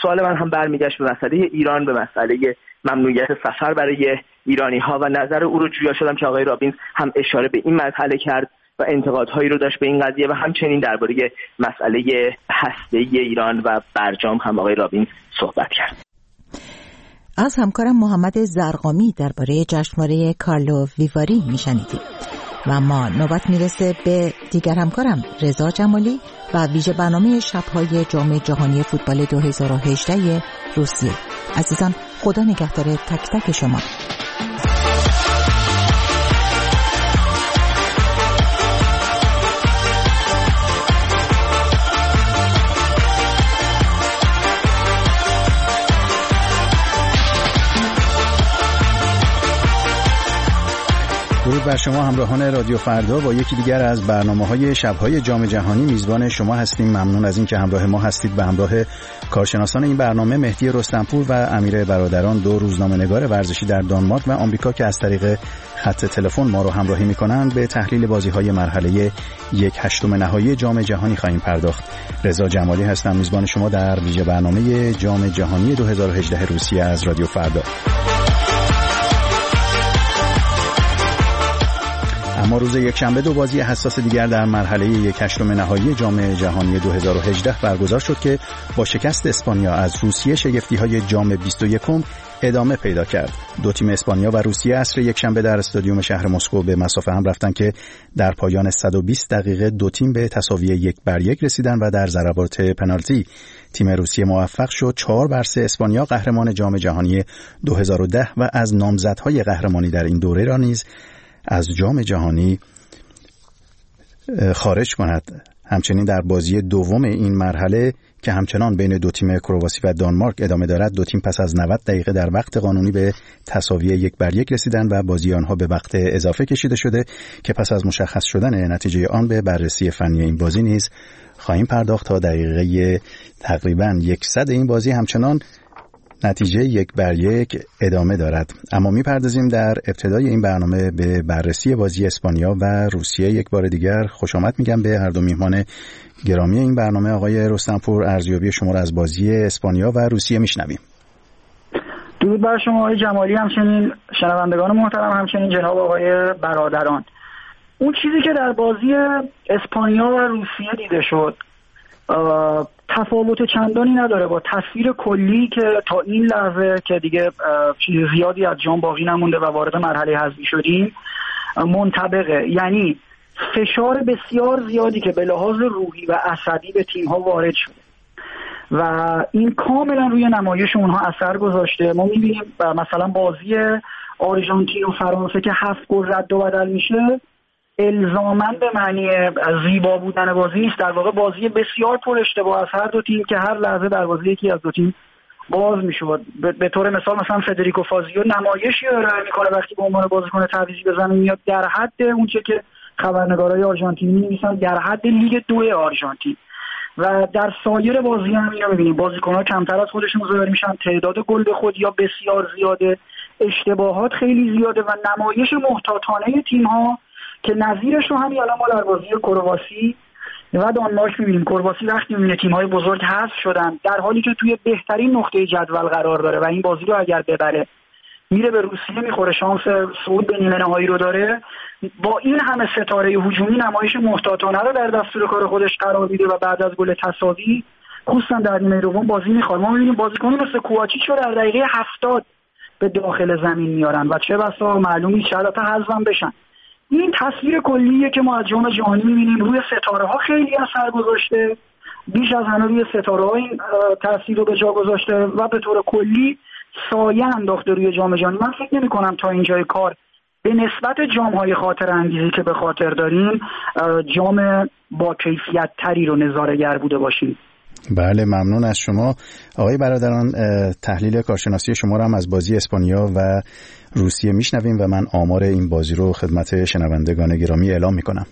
سوال من هم برمیگشت به مسئله ایران، به مسئله ممنوعیت سفر برای ایرانی‌ها و نظر او رو جویا شدم که آقای رابینز هم اشاره به این مسئله کرد و انتقادهایی رو داشت به این قضیه و همچنین درباره مسئله هسته‌ای ایران و برجام هم آقای رابینز صحبت کرد. از همکارم محمد زرقامی درباره جشنواره کارلو ویواری میشنیدیم و ما نوبت میرسه به دیگر همکارم رضا جمالی و ویژه برنامه شب‌های جام جهانی فوتبال 2018 روسیه. عزیزان خدا نگهدار تک تک شما. درود بر شما همراهان رادیو فردا. با یکی دیگر از برنامه‌های شب‌های جام جهانی میزبان شما هستیم. ممنون از این که همراه ما هستید. به همراه کارشناسان این برنامه مهدی رستمپور و امیر برادران، دو روزنامه‌نگار ورزشی در دانمارک و آمریکا که از طریق خط تلفن ما رو همراهی می‌کنند، به تحلیل بازی‌های مرحله 1/8 نهایی جام جهانی خواهیم پرداخت. رضا جمالی هستم میزبان شما در ویژه برنامه جام جهانی 2018 روسیه از رادیو فردا. اما روز یکشنبه دو بازی حساس دیگر در مرحله 1/8 نهایی جام جهانی 2018 برگزار شد که با شکست اسپانیا از روسیه شگفتی‌های جام 21 ادامه پیدا کرد. دو تیم اسپانیا و روسیه عصر یکشنبه در استادیوم شهر مسکو به مسافه هم رفتند که در پایان 120 دقیقه دو تیم به تساوی 1-1 رسیدند و در ضربات پنالتی تیم روسیه موفق شد 4-3 اسپانیا قهرمان جام جهانی 2010 و از نامزدهای قهرمانی در این دوره را نیز از جام جهانی خارج کند. همچنین در بازی دوم این مرحله که همچنان بین دو تیم کرواسی و دانمارک ادامه دارد، دو تیم پس از 90 دقیقه در وقت قانونی به تساوی 1-1 رسیدند و بازی آنها به وقت اضافه کشیده شده که پس از مشخص شدن نتیجه آن به بررسی فنی این بازی نیز خواهیم پرداخت. تا دقیقه تقریباً 100 این بازی همچنان نتیجه 1-1 ادامه دارد. اما میپردازیم در ابتدای این برنامه به بررسی بازی اسپانیا و روسیه. یک بار دیگر خوش آمد میگم به هر دو میهمان گرامی این برنامه. آقای رستمپور، ارزیابی شما را از بازی اسپانیا و روسیه میشنویم. درود بر شما آقای جمالی، همچنین شنوندگان محترم، همچنین جناب آقای برادران. اون چیزی که در بازی اسپانیا و روسیه دیده شد تفاوت چندانی نداره با تصویر کلی که تا این لحظه که دیگه چیز زیادی از جام باقی نمونده و وارد مرحله حذفی شدیم منطبقه. یعنی فشار بسیار زیادی که به لحاظ روحی و عصبی به تیم‌ها وارد شده و این کاملا روی نمایش اونها اثر گذاشته. ما می‌بینیم مثلا بازی آرژانتین و فرانسه که 7 گل رد و بدل میشه الزاماً به معنی زیبا بودن بازی نیست، در واقع بازی بسیار پر اشتباه از هر دو تیم که هر لحظه دروازه یکی از دو تیم باز میشد. به طور مثال مثلا فدریکو فازیو نمایشی ارائه میکنه وقتی به عنوان بازیکن تعویضی به زمین میاد در حد اونچه که خبرنگارای آرژانتینی می‌نویسن در حد لیگ 2 آرژانتین. و در سایر بازی هم اینو می‌بینیم بازیکن‌ها کمتر از خودشون ظاهر میشن، تعداد گل به خود یا بسیار زیاده، اشتباهات خیلی زیاده و نمایش محتاطانه تیم‌ها که نظیرش رو همین الان ما در بازی کرواسی و دانمارک می‌بینیم. کرواسی وقتی می‌بینه تیم‌های بزرگ حذف شدن در حالی که توی بهترین نقطه جدول قرار داره و این بازی رو اگر ببره میره به روسیه میخوره، شانس صعود به نیمه نهایی رو داره، با این همه ستاره هجومی نمایش محتاطانه رو در دستور کار خودش قرار میده و بعد از گل تساوی خصوصا در نیمه دوم بازی میخواد. ما می‌بینیم بازیکنی مثل کوواچیچ رو در دقیقه 70 به داخل زمین میارن و چه بسا معلوم نیست شاید تا حذف بشن. این تصویر کلیه که ما از جام جهانی می‌بینیم روی ستاره ها خیلی اثر گذاشته، بیش از همه روی ستاره ها این تاثیر رو به جا گذاشته و به طور کلی سایه انداخته روی جام جهانی. من فکر نمی‌کنم تا اینجای کار به نسبت جام‌های خاطر انگیزی که به خاطر داریم جام با کیفیت تری رو نظاره‌گر بوده باشیم. بله، ممنون از شما آقای برادران. تحلیل کارشناسی شما رو هم از بازی اسپانیا و روسیه میشنویم و من آمار این بازی رو خدمت شنوندگان گرامی اعلام میکنم.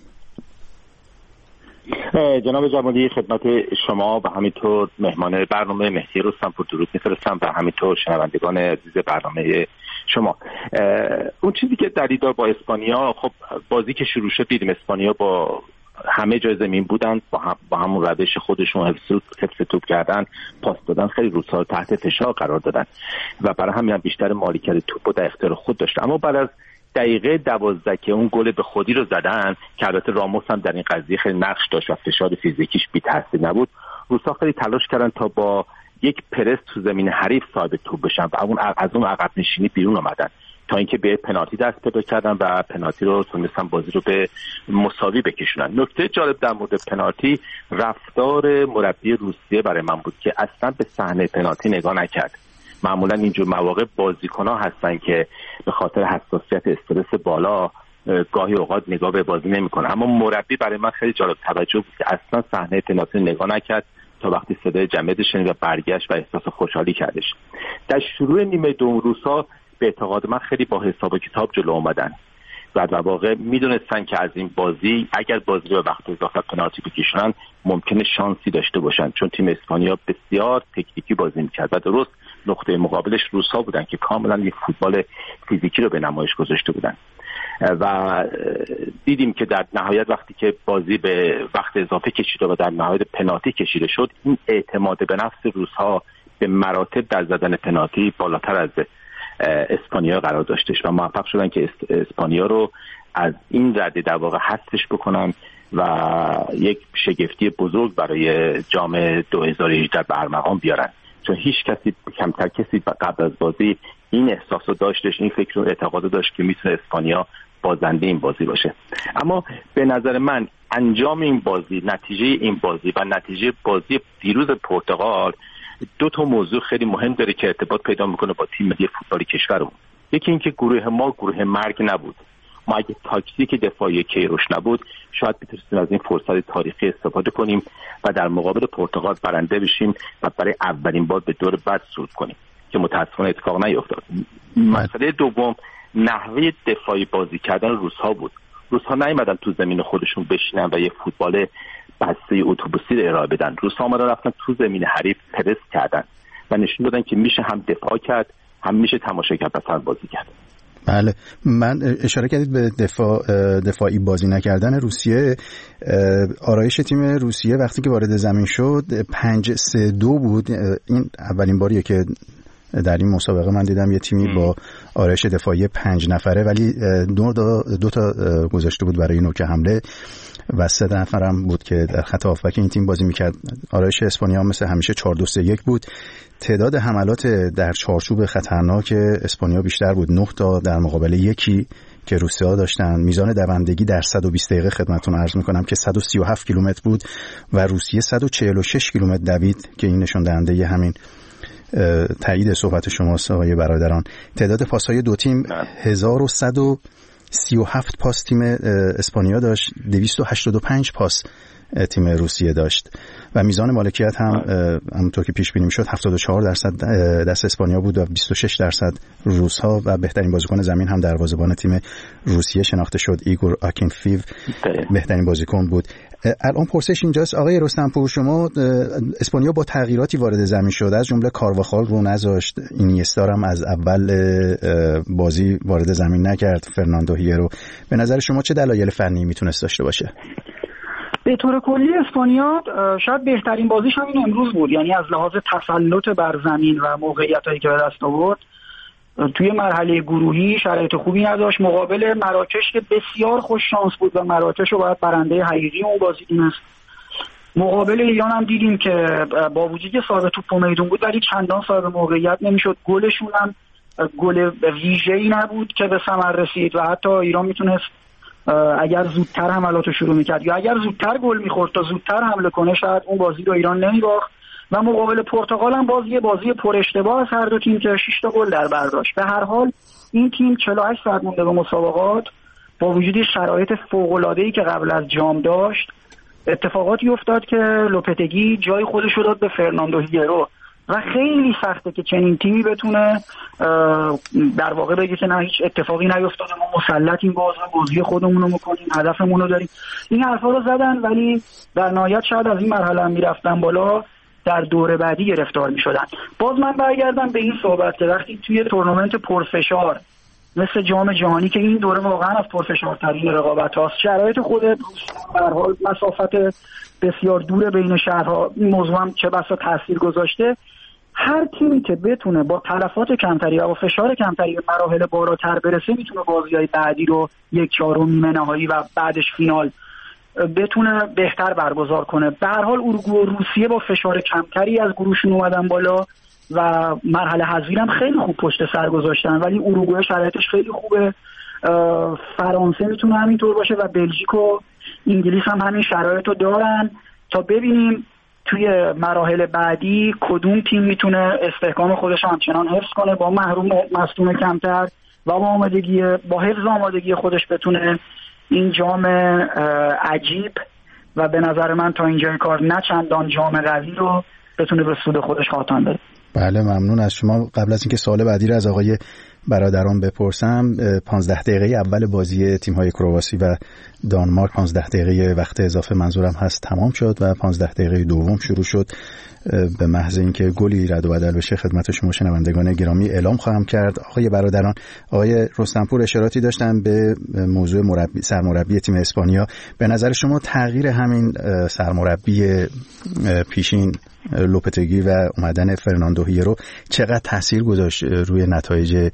جناب جمالی، خدمت شما و همینطور مهمان برنامه مهدی رستمپور درود میفرستم و همینطور شنوندگان عزیز برنامه شما. اون چیزی که در دیدار با اسپانیا، خب بازی که شروع شد دیدیم اسپانیا با همه جای زمین بودن، با همون روش خودشون حفظ توپ کردن، پاس دادن، خیلی روس‌ها رو تحت فشار قرار دادن و برای همین بیشتر مالکیت توپ رو در اختیار خود داشتن. اما بعد از دقیقه 12 که اون گل به خودی رو زدن که البته راموس هم در این قضیه خیلی نقش داشت و فشار فیزیکیش بی تاثیر نبود، روس‌ها خیلی تلاش کردن تا با یک پرس تو زمین حریف صاحب توپ بشن و از اون عقب نشینی بیرون اومدن تا اینکه به پنالتی دست پیدا کردن و پنالتی رو تونستن بازی رو به مساوی بکشونن. نکته جالب در مورد پنالتی رفتار مربی روسیه برای من بود که اصلا به صحنه پنالتی نگاه نکرد. معمولا اینجور مواقع بازیکن‌ها هستن که به خاطر حساسیت استرس بالا گاهی اوقات نگاه به بازی نمی‌کنه، اما مربی برای من خیلی جالب توجه بود که اصلا صحنه پنالتی نگاه نکرد تا وقتی صدای جمعیت شنید و برگشت و احساس خوشحالی کردش. در شروع نیمه دوم روس‌ها به اعتقاد من خیلی با حساب و کتاب جلو اومدن و در واقع میدونستن که از این بازی اگر بازی رو وقت اضافه پنالتی بکشونن ممکنه شانسی داشته باشن، چون تیم اسپانیا بسیار تکنیکی بازی میکرد و درست نقطه مقابلش روس‌ها بودن که کاملا یک فوتبال فیزیکی رو به نمایش گذاشته بودن و دیدیم که در نهایت وقتی که بازی به وقت اضافه کشیده و در نهایت پنالتی کشیده شد، این اعتماد به نفس روس‌ها به مراتب در زدن پنالتی بالاتر از اسپانیا قرار داشتش و موفق شدن که اسپانیا رو از این رده در واقع حذفش بکنن و یک شگفتی بزرگ برای جام 2018 به ارمغان بیارن، چون هیچ کسی کمتر کسی قبل از بازی این احساس رو داشتش، این فکر رو اعتقاد داشت که میتونه اسپانیا بازنده این بازی باشه. اما به نظر من انجام این بازی، نتیجه این بازی و نتیجه بازی دیروز پرتغال دو تا موضوع خیلی مهم داره که ارتباط پیدا میکنه با تیم ملی فوتبال کشورمون. یکی اینکه گروه ما گروه مرگ نبود. ما اگه تاکتیک دفاعی کیروش نبود شاید بتونستیم از این فرصت تاریخی استفاده کنیم و در مقابل پرتغال برنده بشیم و برای اولین بار به دور بعد صعود کنیم که متاسفانه اتفاق نیفتاد. مسئله دوم نحوه دفاعی بازی کردن روس‌ها بود. روس‌ها نیومدن تو زمین خودشون بشینن و یه فوتبال بسته اتوبوسی رو ارائه بدن. روس‌ها اومدن رفتن تو زمین حریف پرس کردن و نشون دادن که میشه هم دفاع کرد هم میشه تماشا کرد و سربازی کرد. بله، من اشاره کردید به دفاعی بازی نکردن روسیه. آرایش تیم روسیه وقتی که وارد زمین شد 5-3-2 بود. این اولین باریه که در این مسابقه من دیدم یه تیمی با آرایش دفاعی 5 نفره ولی دو تا گذاشته بود برای نوک حمله و 3 نفرم بود که در خط هافبک این تیم بازی میکرد. آرایش اسپانیا مثل همیشه 4-2-3-1 بود. تعداد حملات در چارچوب خطرناک اسپانیا بیشتر بود، 9 تا در مقابل 1 که روسیه‌ها داشتن. میزان دوندگی در 120 دقیقه خدمتتون عرض میکنم که 137 کیلومتر بود و روسیه 146 کیلومتر دوید که این نشون دهنده همین تایید صحبت شماست آقای برادران. تعداد پاس‌های دو تیم 1137 پاس تیم اسپانیا داشت، 285 پاس تیم روسیه داشت و میزان مالکیت هم همونطور که پیش بینی میشد 74% دست اسپانیا بود و 26% روس‌ها و بهترین بازیکن زمین هم دروازه‌بان تیم روسیه شناخته شد. ایگور آکینفیو بهترین بازیکن بود. الان پرسش اینجاست آقای رستمپور، شما اسپانیا با تغییراتی وارد زمین شد، از جمله کارواخال رو نذاشت، اینیستا هم از اول بازی وارد زمین نکرد، فرناندو هیرو. به نظر شما چه دلایل فنی میتونست داشته باشه؟ به طور کلی اسپانیا شاید بهترین بازیش همین امروز بود، یعنی از لحاظ تسلط بر زمین و موقعیتایی که به دست آورد توی مرحله گروهی شرایط خوبی نداشت مقابل مراکش که بسیار خوش شانس بود و مراکش رو باید برنده حقیقی اون بازی دونست. مقابل ایران هم دیدیم که با وجودی که صاحب توپ میدون بود ولی چندان صاحب موقعیت نمیشد. گلشون هم گل ویژه‌ای نبود که به ثمر رسید و حتی ایران میتونست اگر زودتر حملاتو شروع میکرد یا اگر زودتر گل میخورد تا زودتر حمله کنه شاید اون بازی رو ایران نمیباخت. و مقابل پرتغال هم بازی پر اشتباه از هر دو تیم که 6 تا گل در بر داشت. به هر حال این تیم 48 ساعت مونده به مسابقات با وجود شرایط فوق‌العاده‌ای که قبل از جام داشت اتفاقاتی افتاد که لوپتگی جای خودش رو داد به فرناندو هیرو و خیلی سخته که چنین تیمی بتونه در واقع بگه که نه هیچ اتفاقی نیفتاده، ما مسلطیم بازی خودمون رو میکنیم، هدفمون رو داریم. این حرفا رو زدن ولی در نهایت شاید از این مرحله هم میرفتن بالا، در دور بعدی گرفتار میشدن. باز من برگردم به این صحبت که وقتی توی تورنمنت پرفشار مثل جام جهانی که این دوره واقعا از پرفشارترین رقابت هاست. شرایط خود به هر حال مسافت بسیار دور بین شهرها این موضوع هم چه بسا تاثیر گذاشته. هر تیمی که بتونه با تلفات کمتری و فشار کمتری به مراحل بالاتر برسه میتونه بازی‌های بعدی رو 1/4 نیمه نهایی و بعدش فینال بتونه بهتر برگزار کنه. به هر حال اروگوئه و روسیه با فشار کمتری از گروهشون اومدن بالا و مرحله حذفی هم خیلی خوب پشت سر گذاشتن، ولی اروگوئه شرایطش خیلی خوبه. فرانسه میتونه همینطور باشه و بلژیک و انگلیس هم همین شرایط رو دارن تا ببینیم توی مراحل بعدی کدوم تیم میتونه استحکام خودش همچنان حفظ کنه با مصدوم کمتر و با حفظ آمادگی خودش بتونه این جام عجیب و به نظر من تا اینجای کار نه چندان جام قوی رو بتونه به سود خودش خاتم بده. بله ممنون از شما. قبل از اینکه سوال بعدی رو از آقای برادران بپرسم، 15 دقیقه اول بازی تیم‌های کرواسی و دانمارک 15 دقیقه وقت اضافه منظورم هست تمام شد و 15 دقیقه دوم شروع شد. به محض اینکه گلی رد و بدل بشه خدمت شما شنوندگان گرامی اعلام خواهم کرد. آقای برادران، آقای رستمپور اشاراتی داشتن به موضوع سرمربی تیم اسپانیا. به نظر شما تغییر همین سرمربی پیشین لوپتگی و اومدن فرناندو هیرو چقدر تاثیر گذاشت روی نتایج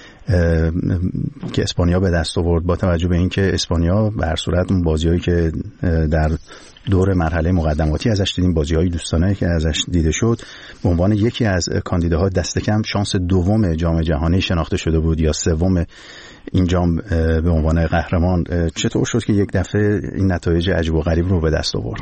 که اسپانیا به دست آورد، با توجه به اینکه اسپانیا به هر صورت اون بازیایی که در دور مرحله مقدماتی ازش دیدیم، بازی‌های دوستانه که ازش دیده شد، به عنوان یکی از کاندیداها دست کم شانس دوم جام جهانی شناخته شده بود یا سوم این جام به عنوان قهرمان. چطور شد که یک دفعه این نتایج عجیب و غریب رو به دست آورد؟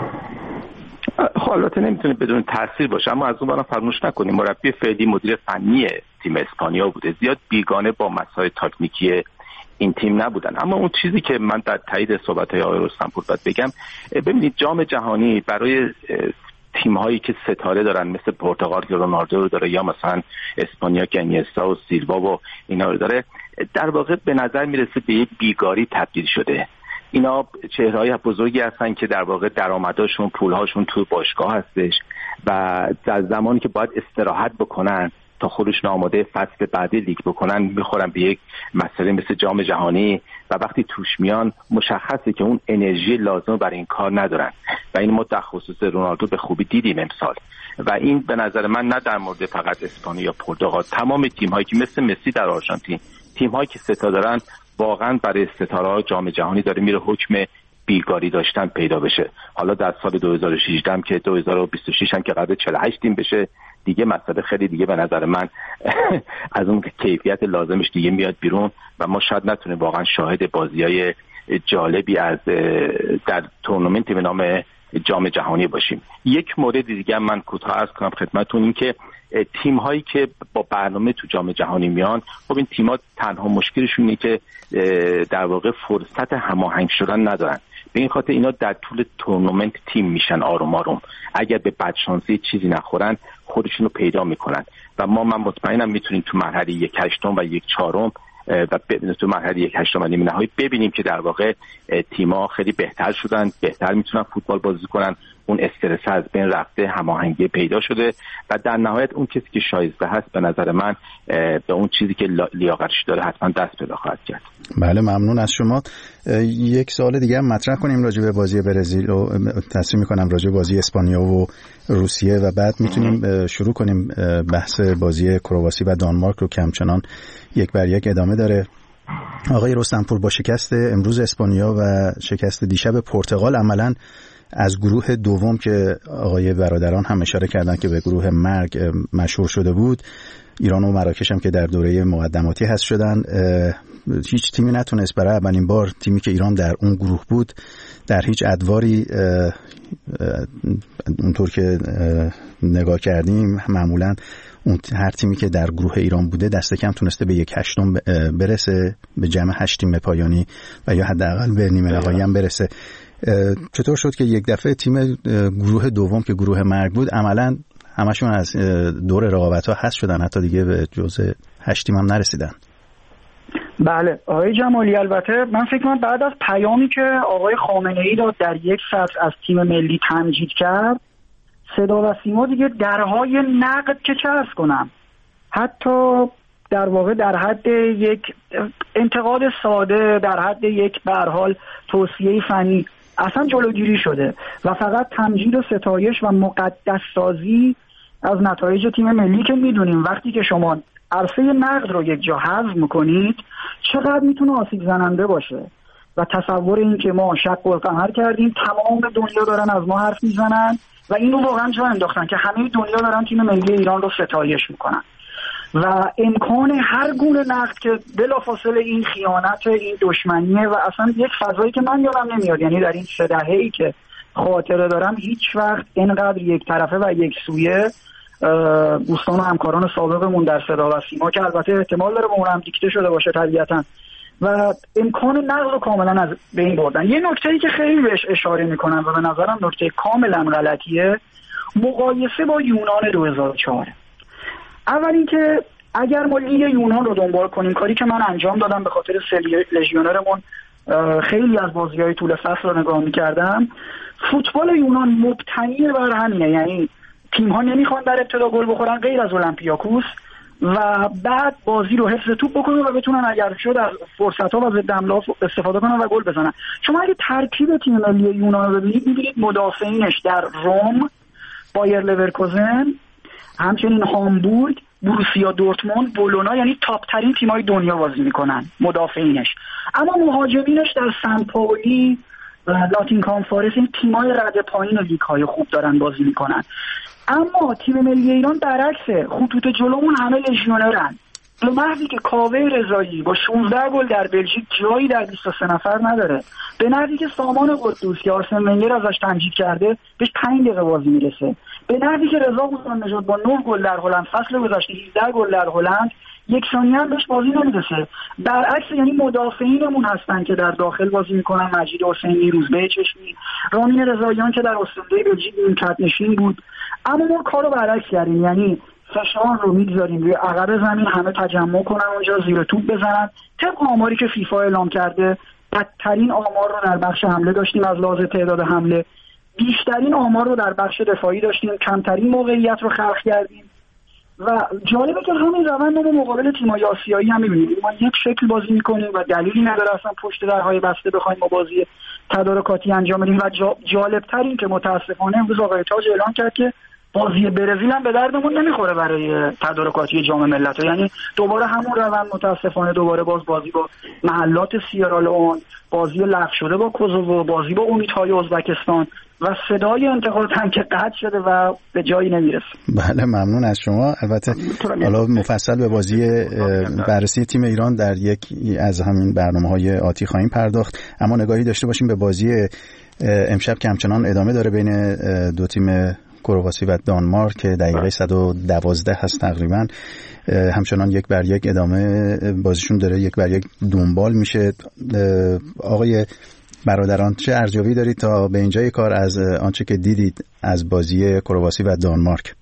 البته نمیتونه بدون تاثیر باشه، اما از اون برام فراموش نکنیم مربی فعلی مدیر فنی تیم اسپانیا بوده، زیاد بیگانه با مسائل تاکتیکی این تیم نبودن. اما اون چیزی که من در تایید صحبت‌های آقای رستمپور باید بگم، ببینید جام جهانی برای تیم‌هایی که ستاره دارن مثل پرتغال که رونالدو رو داره یا مثلا اسپانیا که انیستا و سیلوا و اینا رو داره، در واقع به نظر میرسه به یک بیگاری تبدیل شده. اینا چهره‌های بزرگی هستن که در واقع درآمدشون پولهاشون توی باشگاه هستش و در زمانی که باید استراحت بکنن تا خودشون آماده فصل بعدی لیگ بکنن میخورن به یک مسئله مثل جام جهانی و وقتی توش میان مشخصه که اون انرژی لازم برای این کار ندارن و این ما در خصوص رونالدو به خوبی دیدیم امسال. و این به نظر من نه در مورد فقط اسپانیا یا پرتغال، تمام تیم‌هایی که مثل مسی در آرژانتین، تیم‌هایی که ستاره دارن، واقعا برای ستاره‌ها جام جهانی داره میره حکم بیگاری داشتن پیدا بشه. حالا در سال 2016 هم که 2026 هم که قراره 48 تیم بشه، دیگه مسئله خیلی دیگه به نظر من از اون کیفیت لازمش دیگه میاد بیرون و ما شاید نتونیم واقعا شاهد بازی‌های جالبی از در تورنمنتی به نام جام جهانی باشیم. یک مورد دیگه من کوتاه عرض کنم خدمتتون، این که تیم هایی که با برنامه تو جام جهانی میان، خب این تیم‌ها تنها مشکلشون اینه که در واقع فرصت هماهنگ شدن ندارن. به این خاطر اینا در طول تورنمنت تیم میشن آروم آروم، اگر به بدشانسی چیزی نخورن خودشون رو پیدا میکنن و من مطمئنم میتونیم تو مرحله 1/8 و 1/4 و تو مرحله 1/8 و نیمه نهایی ببینیم که در واقع تیم‌ها خیلی بهتر شدن، بهتر میتونن فوتبال بازی کنن، اون استرس از بین رفته، هماهنگی پیدا شده و در نهایت اون کسی که شایسته هست به نظر من به اون چیزی که لیاقتش داره حتما دست پیدا خواهد کرد. بله ممنون از شما. یک سوال دیگه هم مطرح کنیم راجع به بازی برزیل و تصمیم می‌کنم راجع به بازی اسپانیا و روسیه و بعد میتونیم شروع کنیم بحث بازی کرواسی و دانمارک رو که همچنان 1-1 ادامه داره. آقای رستمپور، با شکست امروز اسپانیا و شکست دیشب پرتغال عملاً از گروه دوم که آقای برادران هم اشاره کردن که به گروه مرگ مشهور شده بود، ایران و مراکش هم که در دوره مقدماتی هست شدن، هیچ تیمی نتونست برای اولین بار، تیمی که ایران در اون گروه بود، در هیچ ادواری اونطور که نگاه کردیم معمولاً هر تیمی که در گروه ایران بوده دست کم تونسته به 1/8 برسه، به جمع 8 تیم پایانی و یا حداقل به نیمه نهایی هم برسه. چطور شد که یک دفعه تیم گروه دوم که گروه مرگ بود عملاً همشون از دور رقابت‌ها حذف شدن، حتی دیگه به جزء 8 تیم هم نرسیدن؟ بله آقای جمالی، البته من فکر کنم بعد از پیامی که آقای خامنه‌ای داد در یک فصل از تیم ملی تمجید کرد، صدا و سیما دیگه درهای نقد که چه عرض کنم، حتی در واقع در حد یک انتقاد ساده، در حد یک به هر حال توصیه فنی اصلا جلوگیری شده و فقط تمجید و ستایش و مقدس سازی از نتایج تیم ملی که میدونیم وقتی که شما عرصه نقد رو یک جا حذف میکنید چقدر میتونه آسیب زننده باشه و تصور این که ما شق القمر کردیم، تمام دنیا دارن از ما حرف میزنن و اینو واقعا جا انداختن که همه دنیا دارن تیم ملی ایران رو ستایش میکنن و امکان هر گونه نقد که بلافاصله این خیانت، این دشمنیه و اصلا یک فضایی که من یادم نمیاد، یعنی در این 3 دهه‌ای که خاطره دارم هیچ وقت اینقدر یک طرفه و یک سویه دوستان و همکاران سابقمون در صدا و سیما که البته احتمال داره به اون هم دیکته شده باشه طبیعتاً و امکان نقد رو کاملا از بین بردن. یه نکته‌ای که خیلی بهش اشاره میکنن و به نظرم نکته کاملا غلطیه، مقایسه با یونان 2004. اول اینکه اگر ما لیگ یونان رو دنبال کنیم، کاری که من انجام دادم به خاطر لژیونرمون خیلی از بازی‌های طول فصل رو نگاه می‌کردم، فوتبال یونان مبتنی بر همینه، یعنی تیم‌ها نمیخوان در ابتدا گل بخورن غیر از اولمپیاکوس و بعد بازی رو حفظ توپ بکنن و بتونن اگر شد از فرصت‌ها و ضد حمله استفاده کنن و گل بزنن. شما اگه ترکیب تیم ملی یونان رو ببینید می‌بینید مدافعینش در روم، بایر لورکوزن، همچنین هامبورگ، بروسیا دورتموند، بولونا، یعنی تاپ ترین تیم‌های دنیا بازی می‌کنن مدافعینش. اما مهاجمینش در سن پائولی و ناتینگهام فارست، این تیم‌های رده پایین و لیگ‌های خوب دارن بازی می‌کنن. اما تیم ملی ایران برعکسه، خطوط جلومون همه لژیونرن. به محضی که کاوه رضایی با 16 گل در بلژیک جایی در 23 نفر نداره، به نحوی که سامان قدوس که آرسن ونگر ازش تمجید کرده بهش 5 دقیقه بازی میرسه، به نحوی که رضا حسین نژاد با 9 گل در هلند فصل گذشته 18 گل در هلند یک ثانیه هم بهش بازی نمیرسه. برعکس یعنی مدافعینمون هستن که در داخل بازی میکنن، مجید حسینی، روزبه چشمی، رامین رضاییان که در استنده بلژیک نیمکت نشین بود. اما ما کارو برعکس کردیم، یعنی فشار رو میگذاریم روی عقب زمین، همه تجمع کنن اونجا زیر توپ بزنن. طبق آماری که فیفا اعلام کرده بدترین آمار رو در بخش حمله داشتیم از لحاظ تعداد حمله، بیشترین آمار رو در بخش دفاعی داشتیم، کمترین موقعیت رو خلق کردیم و جالبه که همین روند رو مقابل تیم‌های آسیایی هم می‌بینیم. ما یک شکل بازی می‌کنیم و دلیلی نداره اصلا پشت درهای بسته بخوایم ما بازی تدارکاتی انجام بدیم و جالب‌تر این که متأسفانه امروز آقای تاج اعلام کرد که بازی برزیل هم به دردمون نمیخوره برای تدارکاتی جام ملت‌ها، یعنی دوباره همون روند متاسفانه دوباره بازی با محلات سیرالئون، بازی لغو شده با کوزوو، بازی با امیدهای ازبکستان و صدای انتقاد هم که قطع شده و به جایی نمیرسه. بله ممنون از شما. البته حالا مفصل به بازی بررسی تیم ایران در یکی از همین برنامه‌های آتی خواهیم پرداخت، اما نگاهی داشته باشیم به بازی امشب که همچنان ادامه داره بین دو تیم کرواسی و دانمارک که دقیقه 112 هست تقریبا، همچنان 1-1 ادامه بازیشون داره، 1-1 دنبال میشه. آقای برادران چه ارزیابی دارید تا به اینجای کار از آنچه که دیدید از بازی کرواسی و دانمارک؟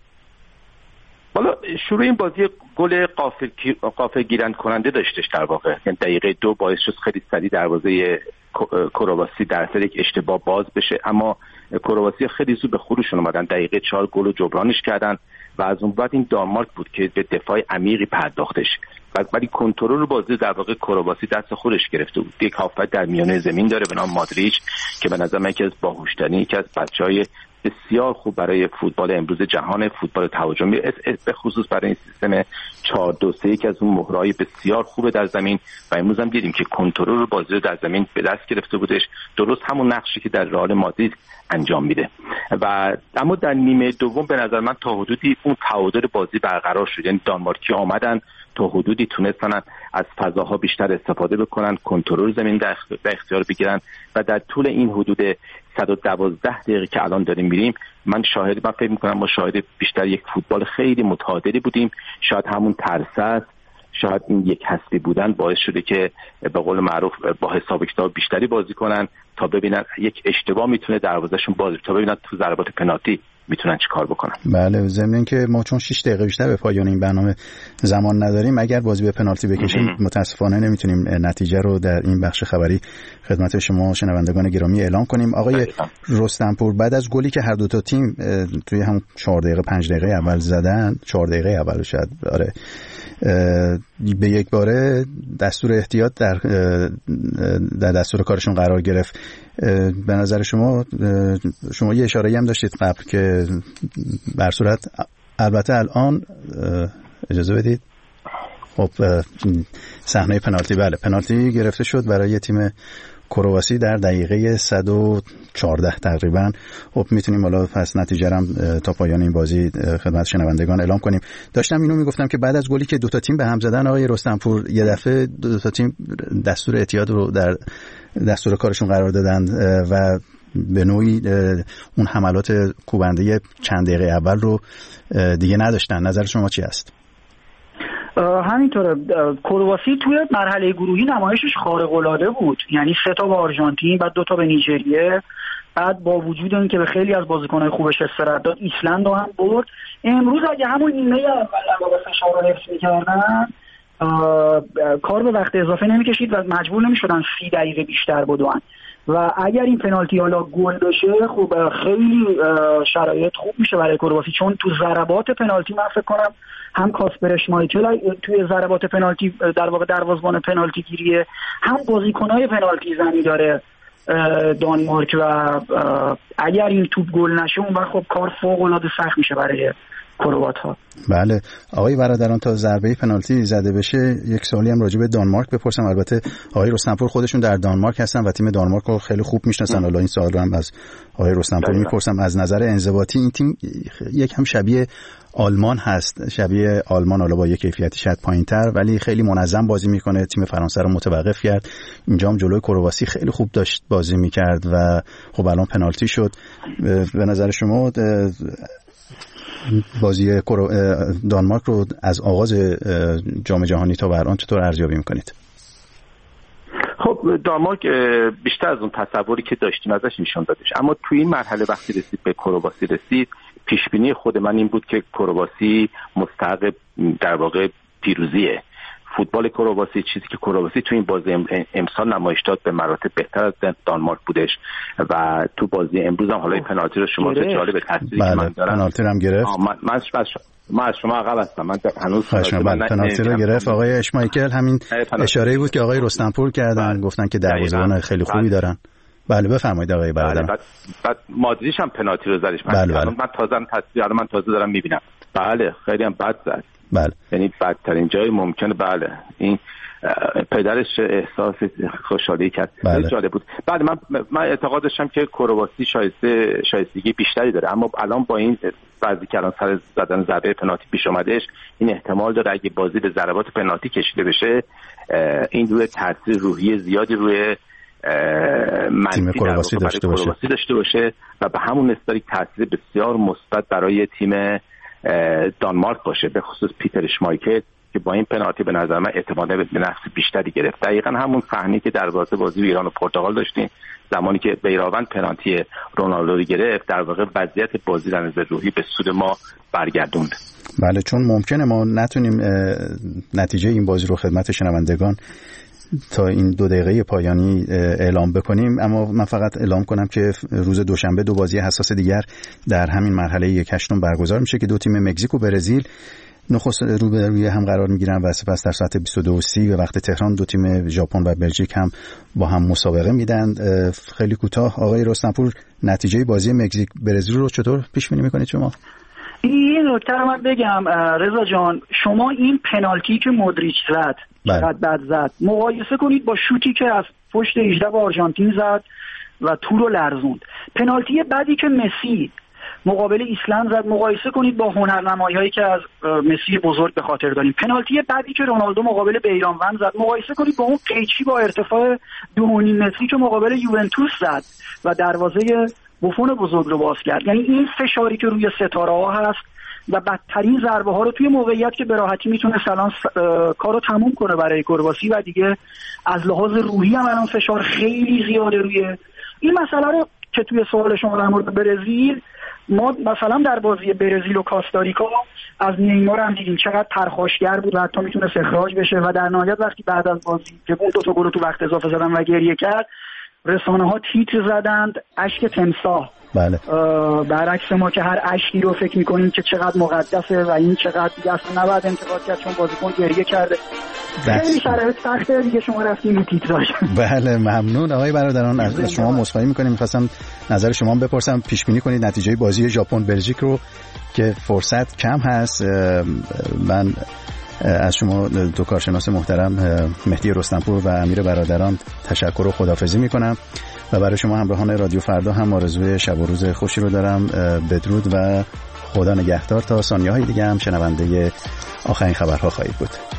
حالا شروع این بازی گل غافل گیرند کننده داشتش در واقع، یعنی دقیقه 2 باعث شد خیلی سریع دروازه کرواسی در اثر یک اشتباه باز بشه، اما کرواسی خیلی زود به خروجشون اومدن، دقیقه 4 گل رو جبرانش کردن و از اون بعد این دانمارک بود که به دفاع عمیقی پرداختش، ولی کنترل بازی در واقع کرواسی دست خودش گرفته بود. یک هافبک در میانه زمین داره به نام مادریچ که به نظر من یکی از باهوش‌ترین، یکی از بچه‌های بسیار خوب برای فوتبال امروز جهان، فوتبال تهاجمی به خصوص برای این سیستم 4-2-3 یکی از اون مهرهای بسیار خوبه در زمین و امروز هم دیدیم که کنترل بازی رو در زمین به دست گرفته بودش، درست همون نقشی که در رئال مادرید انجام میده. و اما در نیمه دوم به نظر من تا حدودی اون تعادل بازی برقرار شد، یعنی دانمارکی آمدن تا حدودی تونستن از فضاها بیشتر استفاده بکنن، کنترل زمین در اختیار بگیرن و در طول این حدود 112 دقیقه که الان داریم میریم من فکر میکنم ما شاهد بیشتر یک فوتبال خیلی متعادلی بودیم. شاید همون ترس است، شاید این یک حسبی بودن باعث شده که به قول معروف با حساب کتاب بیشتری بازی کنن تا ببینن یک اشتباه میتونه دروازه‌شون باز، تا ببینن تو ضربات پنالتی میتونن چی کار بکنن. بله، ضمن که ما چون 6 دقیقه بیشتر به پایان این برنامه زمان نداریم، اگر بازی به پنالتی بکشیم متاسفانه نمیتونیم نتیجه رو در این بخش خبری خدمت شما شنوندگان گرامی اعلام کنیم. آقای رستمپور، بعد از گلی که هر دو تا تیم توی هم 4 دقیقه 5 دقیقه اول زدن، 4 دقیقه اول شاید به یک باره دستور احتیاط در دستور کارشون قرار گرفت. به نظر شما یه اشاره‌ای هم داشتید قبل که بر صورت البته الان اجازه بدید خب صحنه پنالتی، بله پنالتی گرفته شد برای تیم کرواسی در دقیقه 114 تقریبا. خب میتونیم حالا پس نتیجه هم تا پایان این بازی خدمت شنوندگان اعلام کنیم. داشتم اینو میگفتم که بعد از گلی که دوتا تیم به هم زدن آقای رستمپور یه دفعه دوتا تیم دستور احتیاط رو در دستور کارشون قرار دادن و به نوعی اون حملات کوبنده چند دقیقه اول رو دیگه نداشتن. نظر شما چی است؟ همینطوره. کرواسی توی مرحله گروهی نمایشش خارق‌العاده بود، یعنی 3 تا به آرژانتین، بعد 2 تا به نیجریه، بعد با وجود اینکه به خیلی از بازیکن‌های خوبش استراحت داد ایسلند رو هم برد. امروز اگه همون نیمه اول با فشار رو حفظ می‌کردن کار به وقت اضافه نمی‌کشید و مجبور نمی‌شدن 30 دقیقه بیشتر بدون. و اگر این پنالتی حالا گل بشه خب خیلی شرایط خوب میشه برای کرواسی، چون تو ضربات پنالتی من فکر کنم هم کاسپر اشمایچل توی ضربات پنالتی در واقع دروازه‌بان پنالتی گیریه، هم بازیکن‌های پنالتی زنی داره دانمارک و اگر این توپ گل نشه اون وقت خب کار فوق‌العاده سخت میشه برای کروات‌ها. بله آقای برادران، تا ضربه پنالتی زده بشه یک سوالی هم راجع به دانمارک بپرسم. البته آقای رستمپور خودشون در دانمارک هستن و تیم دانمارک رو خیلی خوب میشناسن. حالا این سوال رو هم از آقای رستمپور میپرسم. از نظر انضباطی این تیم یکم شبیه آلمان هست، شبیه آلمان، حالا با یک کیفیتی شاید پایین‌تر ولی خیلی منظم بازی میکنه. تیم فرانسه رو متوقف کرد، اینجا هم جلوی کرواسی خیلی خوب داشت بازی میکرد و خب الان پنالتی شد. به نظر شما بازی دانمارک رو از آغاز جام جهانی تا الان چطور ارزیابی میکنید؟ خب دانمارک بیشتر از اون تصوری که داشتیم ازش نشون دادش، اما توی این مرحله وقتی رسید به کرواسی رسید، پیش بینی خود من این بود که کرواسی مستحق در واقع پیروزیه. فوتبال کرواسی، چیزی که کرواسی تو این بازی امسال نمایش داد به مراتب بهتر از دانمارک بودش و تو بازی امروز هم حالا پنالتی رو شما به جالب تصویری که من دارم پنالتی رو هم گرفت. من از شما عقب هستم، من هنوز پنالتی رو گرفت آقای اشمایکل. همین اشاره‌ای بود که آقای رستمپور کردن، گفتن که دروازه‌بان خیلی خوبی دارن. بله بفرمایید آقای برادر. بعد مادریچ هم پنالتی رو زدش. من تازه دارم میبینم. بله خیلی هم بد زد. بله یعنی بدترین جای ممکنه. بله این پدرش احساس خوشحالی کرد. بله. جالب بود. بعد من اعتقاد داشتم که کرواسی شایستگی بیشتری داره، اما الان با این وضعی که الان سر زدن ضربه پنالتی پیش اومدش، این احتمال داره اگه بازی به ضربات پنالتی کشیده بشه این روی تاثیر روحی زیادی روی تیم کرواسی داشته باشه و به همون نسبت تاثیر بسیار مثبت برای تیم دانمارک باشه، به خصوص پیتر اشمایکل که با این پنالتی به نظر من اعتماد به نفس بیشتری گرفت. دقیقاً همون صحنه‌ای که در بازی ایران و پرتغال داشتیم زمانی که بیراوند پنالتی رونالدو رو گرفت، در واقع وضعیت بازی در نظر روحی به سود ما برگردوند. بله، چون ممکنه ما نتونیم نتیجه این بازی رو خدمت شنوندگان تا این 2 دقیقه پایانی اعلام بکنیم، اما من فقط اعلام کنم که روز دوشنبه 2 بازی حساس دیگر در همین مرحله 1/8 برگزار میشه که 2 تیم مکزیک و برزیل نخست روبروی هم قرار میگیرن و سپس در ساعت 22:30 به وقت تهران 2 تیم ژاپن و بلژیک هم با هم مسابقه میدن. خیلی کوتاه آقای رستمپور، نتیجه بازی مکزیک برزیل رو چطور پیش بینی میکنید شما؟ این نکته رو من بگم رضا جان، شما این پنالتی که مودریچ زد چقدر بد زد مقایسه کنید با شوتی که از پشت 18 با آرژانتین زد و تو رو لرزوند. پنالتی بدی که مسی مقابل ایسلند زد مقایسه کنید با هنرنمایی‌هایی که از مسی بزرگ به خاطر داریم. پنالتی بعدی که رونالدو مقابل بیرانوند زد مقایسه کنید با اون قیچی با ارتفاع 2.5 متری که مقابل یوونتوس زد و دروازه بوفون بزرگ رو باز کرد. یعنی این فشاری که روی ستاره ها هست و بدترین ضربه ها رو توی موقعیت که به راحتی میتونه الان کارو تموم کنه برای کرواسی و دیگه از لحاظ روحی هم الان فشار خیلی زیاده روی این مسئله رو که توی سوال شما در مورد برزیل، ما مثلا در بازی برزیل و کاستاریکا از نیمار هم دیدیم چقدر پرخاشگر بود و حتی میتونه اخراج بشه و در نهایت وقتی بعد از بازی که اون 2 تا گل تو وقت اضافه زدن و گریه کرد، رسانه‌ها تیتر زدند اشک تمساح بله. برعکس ما که هر اشکی رو فکر میکنیم که چقدر مقدسه و این چقدر دیگه اصلا نباید انتقاد کرد چون بازیکن گریه کرده. خیلی شرایط سخته دیگه، شما رفتین رو تیتراژ. بله ممنون آقای برادران، از شما مصاحبه میکنیم. می‌خواستم نظر شما بپرسم، پیش بینی کنید نتیجه بازی ژاپن بلژیک رو که فرصت کم هست. من از شما دو کارشناس محترم مهدی رستمپور و امیر برادران تشکر و خداحافظی میکنم و برای شما همراهان رادیو فردا هم آرزوی شب و روز خوشی رو دارم. بدرود و خدا نگهدار. تا ثانیه‌های دیگه هم شنونده آخرین خبرها خواهید بود.